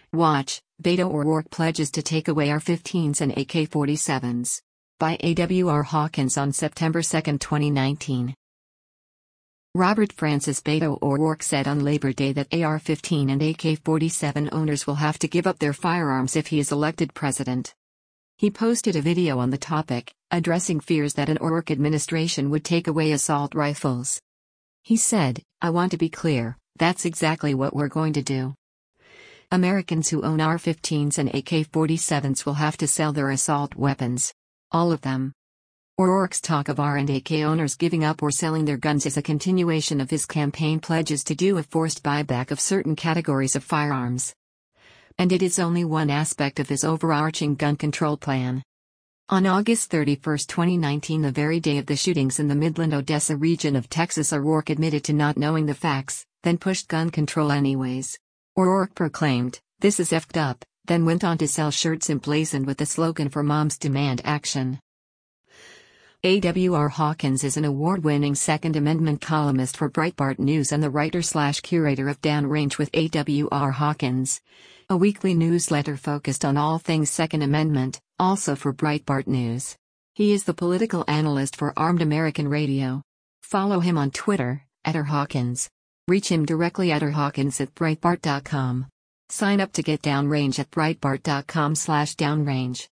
Watch, Beto O'Rourke pledges to take away AR-15s and AK-47s. By A.W.R. Hawkins on September 2, 2019. Robert Francis Beto O'Rourke said on Labor Day that AR-15 and AK-47 owners will have to give up their firearms if he is elected president. He posted a video on the topic, addressing fears that an O'Rourke administration would take away assault rifles. He said, "I want to be clear, that's exactly what we're going to do. Americans who own AR-15s and AK-47s will have to sell their assault weapons. All of them." O'Rourke's talk of AR and AK owners giving up or selling their guns is a continuation of his campaign pledges to do a forced buyback of certain categories of firearms. And it is only one aspect of his overarching gun control plan. On August 31, 2019, the very day of the shootings in the Midland-Odessa region of Texas, O'Rourke admitted to not knowing the facts, then pushed gun control anyways. O'Rourke proclaimed, "This is effed up," then went on to sell shirts emblazoned with the slogan "For Moms Demand Action." A.W.R. Hawkins is an award-winning Second Amendment columnist for Breitbart News and the writer/curator of Downrange with A.W.R. Hawkins, a weekly newsletter focused on all things Second Amendment, also for Breitbart News. He is the political analyst for Armed American Radio. Follow him on Twitter, @rhawkins. Reach him directly at rhawkins@breitbart.com. Sign up to get Downrange at breitbart.com/downrange.